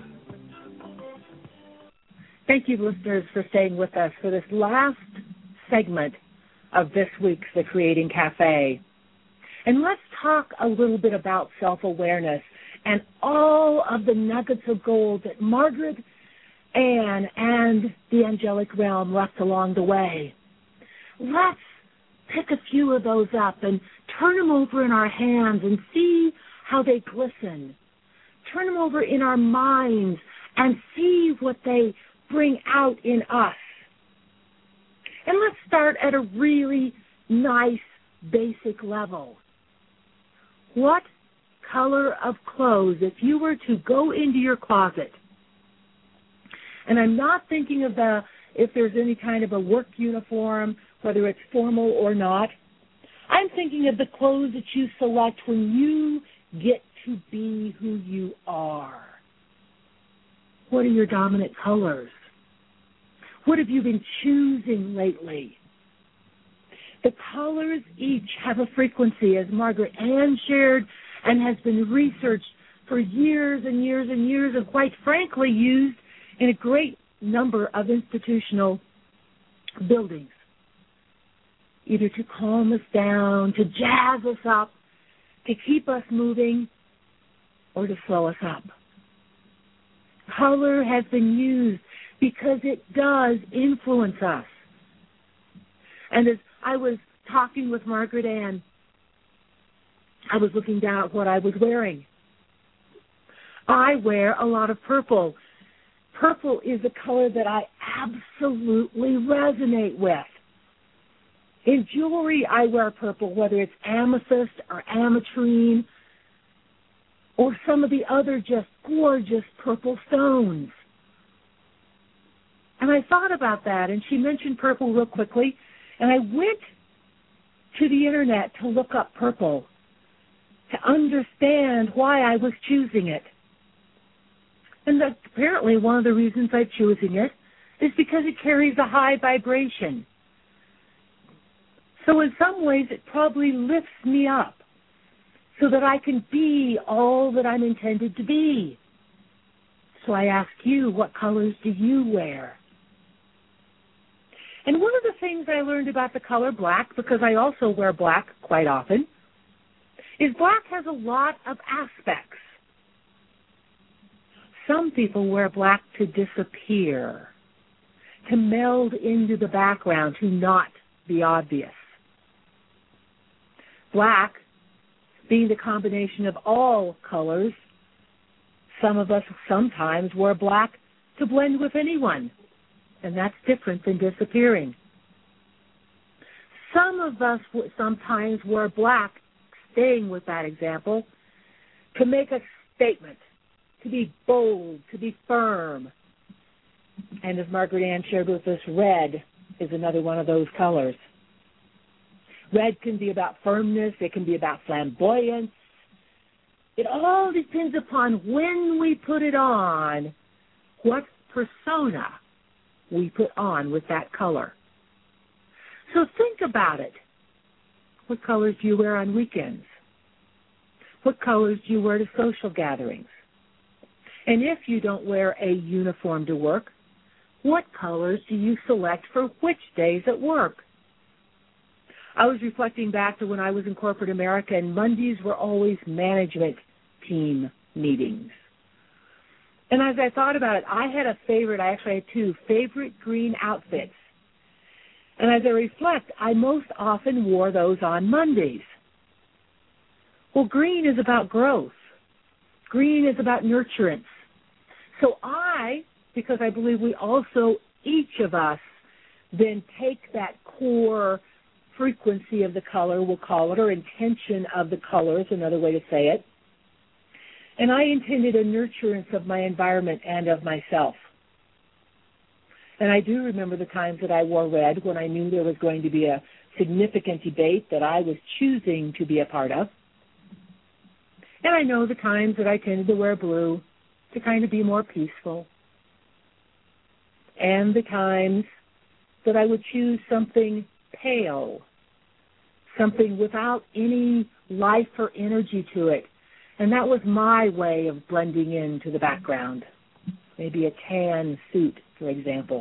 Thank you, listeners, for staying with us for this last segment of this week's The Creating Cafe. And let's talk a little bit about self-awareness and all of the nuggets of gold that Margaret Ann and the angelic realm left along the way. Let's pick a few of those up and turn them over in our hands and see how they glisten. Turn them over in our minds and see what they bring out in us. And let's start at a really nice basic level. What color of clothes, if you were to go into your closet, and I'm not thinking of the, if there's any kind of a work uniform, whether it's formal or not, I'm thinking of the clothes that you select when you get to be who you are. What are your dominant colors? What have you been choosing lately? The colors each have a frequency, as Margaret Ann shared, and has been researched for years and years and years, and quite frankly used in a great number of institutional buildings, either to calm us down, to jazz us up, to keep us moving, or to slow us up. Color has been used because it does influence us. And as I was talking with Margaret Ann, I was looking down at what I was wearing. I wear a lot of purple. Purple is a color that I absolutely resonate with. In jewelry, I wear purple, whether it's amethyst or ametrine or some of the other just gorgeous purple stones. And I thought about that, and she mentioned purple real quickly, and I went to the Internet to look up purple, to understand why I was choosing it. And that apparently one of the reasons I'm choosing it is because it carries a high vibration. So in some ways it probably lifts me up so that I can be all that I'm intended to be. So I ask you, what colors do you wear? And one of the things I learned about the color black, because I also wear black quite often, is black has a lot of aspects. Some people wear black to disappear, to meld into the background, to not be obvious. Black, being the combination of all colors, some of us sometimes wear black to blend with anyone, and that's different than disappearing. Some of us sometimes wear black, staying with that example, to make a statement, to be bold, to be firm. And as Margaret Ann shared with us, red is another one of those colors. Red can be about firmness. It can be about flamboyance. It all depends upon when we put it on, what persona we put on with that color. So think about it. What colors do you wear on weekends? What colors do you wear to social gatherings? And if you don't wear a uniform to work, what colors do you select for which days at work? I was reflecting back to when I was in corporate America, and Mondays were always management team meetings. And as I thought about it, I had a favorite, I actually had two, favorite green outfits. And as I reflect, I most often wore those on Mondays. Well, green is about growth. Green is about nurturance. So I, because I believe we also, each of us, then take that core frequency of the color, we'll call it, or intention of the color is another way to say it. And I intended a nurturance of my environment and of myself. And I do remember the times that I wore red when I knew there was going to be a significant debate that I was choosing to be a part of. And I know the times that I tended to wear blue to kind of be more peaceful. And the times that I would choose something pale, something without any life or energy to it. And that was my way of blending into the background. Maybe a tan suit, for example.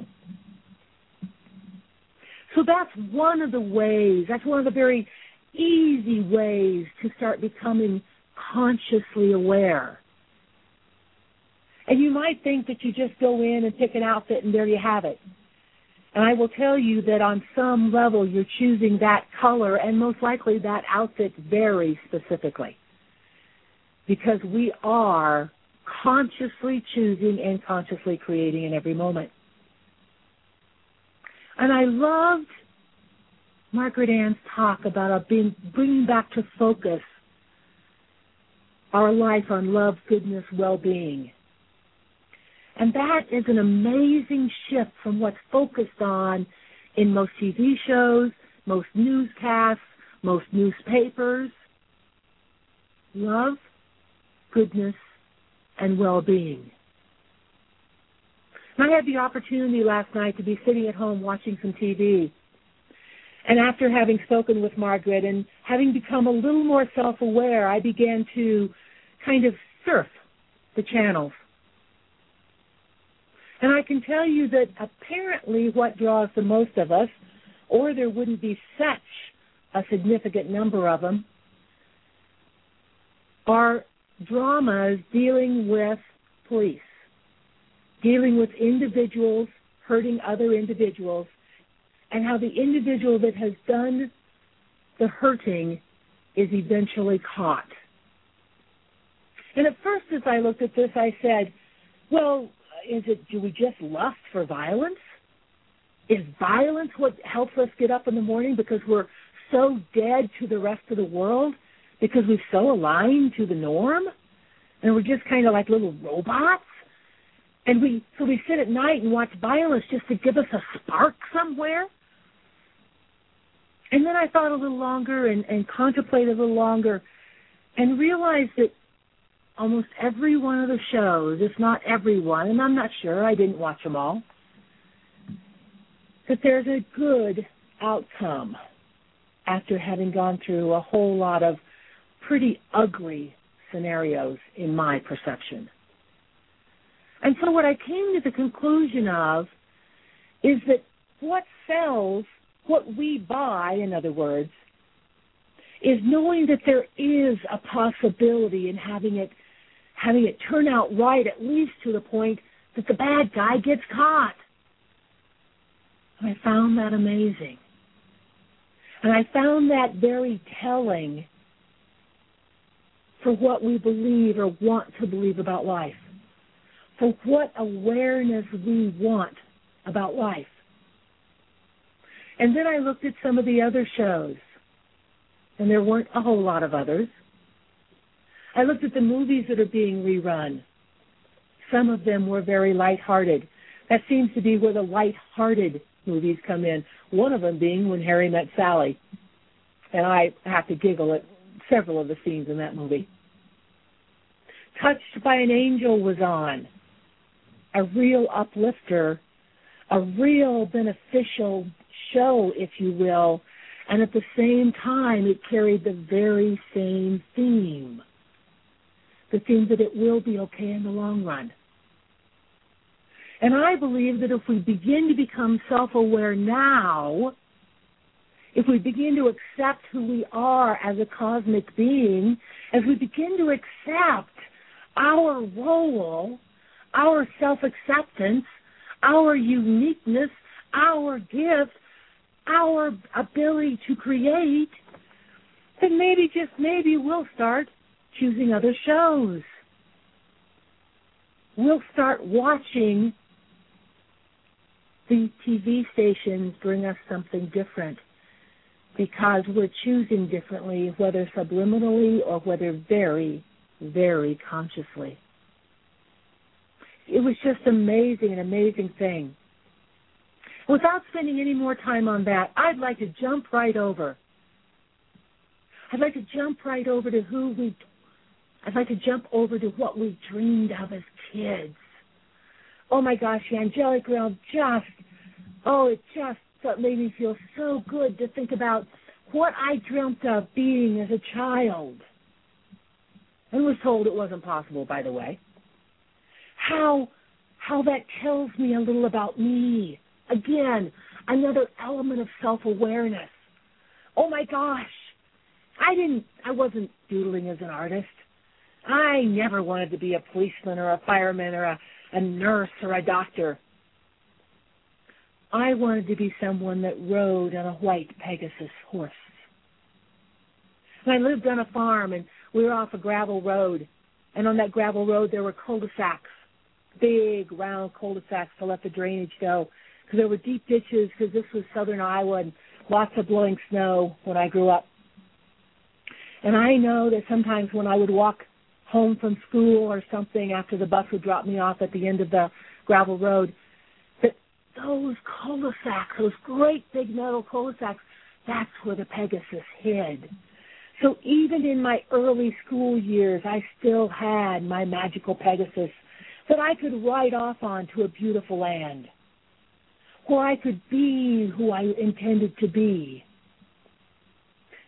So that's one of the ways, that's one of the very easy ways to start becoming consciously aware. And you might think that you just go in and pick an outfit and there you have it. And I will tell you that on some level you're choosing that color and most likely that outfit very specifically. Because we are consciously choosing and consciously creating in every moment. And I loved Margaret Ann's talk about our being, bringing back to focus our life on love, goodness, well-being. And that is an amazing shift from what's focused on in most T V shows, most newscasts, most newspapers. Love, goodness, and well-being. And I had the opportunity last night to be sitting at home watching some T V. And after having spoken with Margaret and having become a little more self-aware, I began to kind of surf the channels. And I can tell you that apparently what draws the most of us, or there wouldn't be such a significant number of them, are dramas dealing with police, dealing with individuals hurting other individuals, and how the individual that has done the hurting is eventually caught. And at first, as I looked at this, I said, well, is it, do we just lust for violence? Is violence what helps us get up in the morning because we're so dead to the rest of the world, because we're so aligned to the norm, and we're just kind of like little robots? And we so we sit at night and watch violence just to give us a spark somewhere? And then I thought a little longer and, and contemplated a little longer and realized that almost every one of the shows, if not every one, and I'm not sure, I didn't watch them all, that there's a good outcome after having gone through a whole lot of pretty ugly scenarios in my perception. And so what I came to the conclusion of is that what sells, what we buy, in other words, is knowing that there is a possibility in having it having it turn out right, at least to the point that the bad guy gets caught. And I found that amazing. And I found that very telling for what we believe or want to believe about life, for what awareness we want about life. And then I looked at some of the other shows, and there weren't a whole lot of others. I looked at the movies that are being rerun. Some of them were very lighthearted. That seems to be where the lighthearted movies come in, one of them being When Harry Met Sally. And I have to giggle at several of the scenes in that movie. Touched by an Angel was on, a real uplifter, a real beneficial show, if you will, and at the same time it carried the very same theme, the theme that it will be okay in the long run. And I believe that if we begin to become self-aware now, if we begin to accept who we are as a cosmic being, as we begin to accept our role, our self-acceptance, our uniqueness, our gift, our ability to create, then maybe, just maybe, we'll start choosing other shows. We'll start watching the T V stations bring us something different because we're choosing differently, whether subliminally or whether very, very consciously. It was just amazing, an amazing thing. Without spending any more time on that, I'd like to jump right over. I'd like to jump right over to who we, I'd like to jump over to what we dreamed of as kids. Oh my gosh, the angelic realm just, oh, it just made me feel so good to think about what I dreamt of being as a child. And was told it wasn't possible, by the way. How, how that tells me a little about me. Again, another element of self-awareness. Oh my gosh, I didn't, I wasn't doodling as an artist. I never wanted to be a policeman or a fireman or a, a nurse or a doctor. I wanted to be someone that rode on a white Pegasus horse. And I lived on a farm, and we were off a gravel road. And on that gravel road, there were cul-de-sacs, big, round cul-de-sacs to let the drainage go. Because there were deep ditches, because this was southern Iowa, and lots of blowing snow when I grew up. And I know that sometimes when I would walk home from school or something after the bus would drop me off at the end of the gravel road, that those cul-de-sacs, those great big metal cul-de-sacs, that's where the Pegasus hid. So even in my early school years, I still had my magical Pegasus that I could ride off on to a beautiful land, where I could be who I intended to be,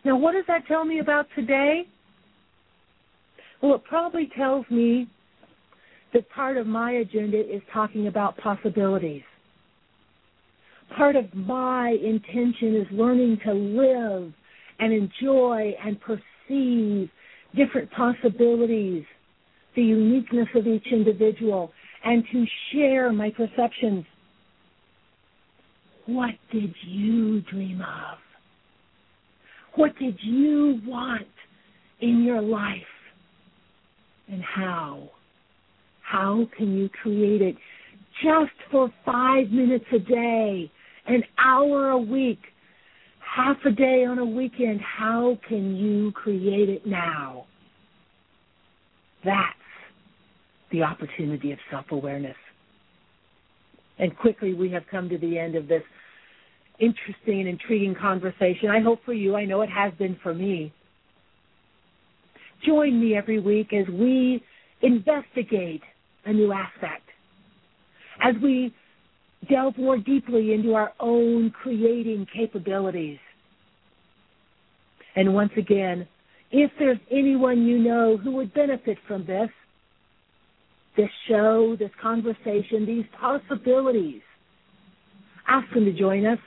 Now, what does that tell me about today? Well, it probably tells me that part of my agenda is talking about possibilities. Part of my intention is learning to live and enjoy and perceive different possibilities, the uniqueness of each individual, and to share my perceptions. What did you dream of? What did you want in your life? And how? How can you create it just for five minutes a day, an hour a week, half a day on a weekend? How can you create it now? That's the opportunity of self-awareness. And quickly we have come to the end of this interesting and intriguing conversation. I hope for you, I know it has been for me. Join me every week as we investigate a new aspect, as we delve more deeply into our own creating capabilities. And once again, if there's anyone you know who would benefit from this, this show, this conversation, these possibilities, ask them to join us.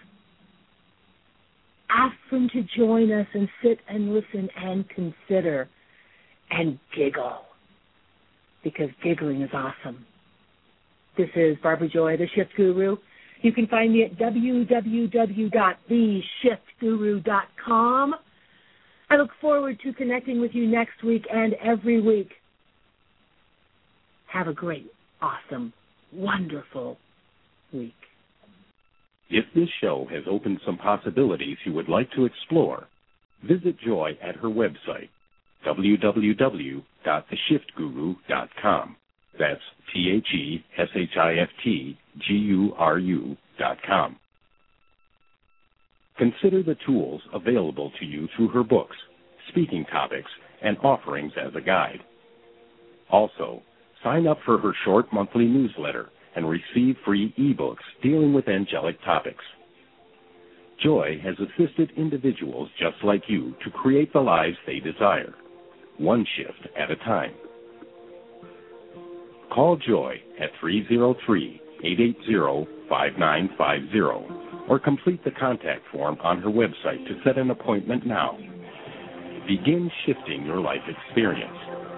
Ask them to join us and sit and listen and consider and giggle, because giggling is awesome. This is Barbara Joy, the Shift Guru. You can find me at w w w dot the shift guru dot com. I look forward to connecting with you next week and every week. Have a great, awesome, wonderful week. If this show has opened some possibilities you would like to explore, visit Joy at her website, w w w dot the shift guru dot com. That's T H E S H I F T G U R U dot com. Consider the tools available to you through her books, speaking topics, and offerings as a guide. Also, sign up for her short monthly newsletter and receive free ebooks dealing with angelic topics. Joy has assisted individuals just like you to create the lives they desire, one shift at a time. Call Joy at three oh three, eight eight zero, five nine five zero or complete the contact form on her website to set an appointment now. Begin shifting your life experience.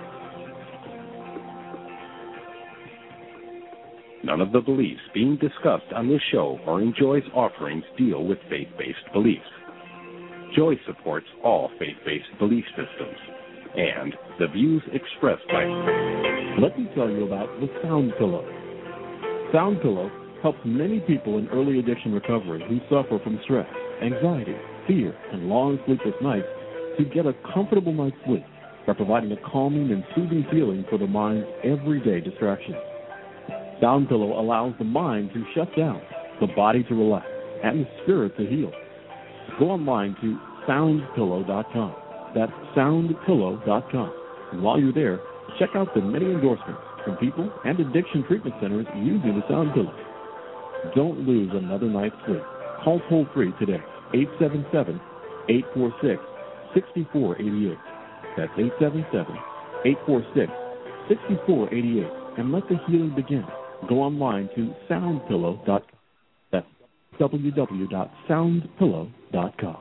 None of the beliefs being discussed on this show or in Joy's offerings deal with faith-based beliefs. Joy supports all faith-based belief systems, and the views expressed by... Let me tell you about the Sound Pillow. Sound Pillow helps many people in early addiction recovery who suffer from stress, anxiety, fear, and long sleepless nights to get a comfortable night's sleep by providing a calming and soothing feeling for the mind's everyday distractions. Sound Pillow allows the mind to shut down, the body to relax, and the spirit to heal. Go online to sound pillow dot com. That's sound pillow dot com. And while you're there, check out the many endorsements from people and addiction treatment centers using the Sound Pillow. Don't lose another night's sleep. Call toll-free today, eight seven seven, eight four six, six four eight eight. That's eight seven seven, eight four six, six four eight eight. And let the healing begin. Go online to sound pillow dot com. That's w w w dot sound pillow dot com.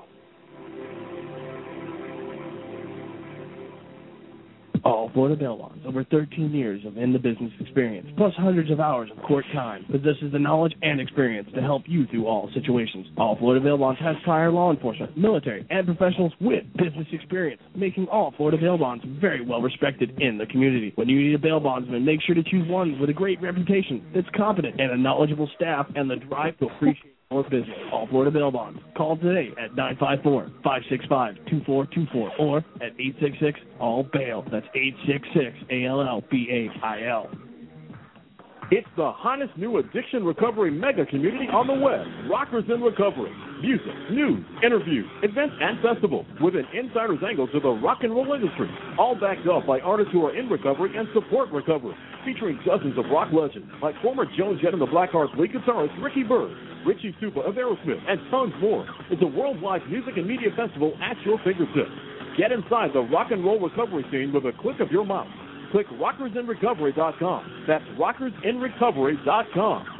All Florida Bail Bonds, over thirteen years of in-the-business experience, plus hundreds of hours of court time, possesses the knowledge and experience to help you through all situations. All Florida Bail Bonds has prior law enforcement, military, and professionals with business experience, making all Florida Bail Bonds very well respected in the community. When you need a bail bondsman, make sure to choose one with a great reputation, that's competent, and a knowledgeable staff, and the drive to appreciate your business. All Florida Bail Bonds. Call today at nine five four, five six five, two four two four or at eight six six, all bail. That's eight six six, A L L B A I L. It's the hottest new addiction recovery mega community on the web, Rockers in Recovery. Music, news, interviews, events, and festivals with an insider's angle to the rock and roll industry, all backed up by artists who are in recovery and support recovery. featuring dozens of rock legends like former Joan Jett and the Blackhearts lead guitarist Ricky Byrd, Richie Supa of Aerosmith, and tons more. It's a worldwide music and media festival at your fingertips. Get inside the rock and roll recovery scene with a click of your mouse. Click rockers in recovery dot com. That's rockers in recovery dot com.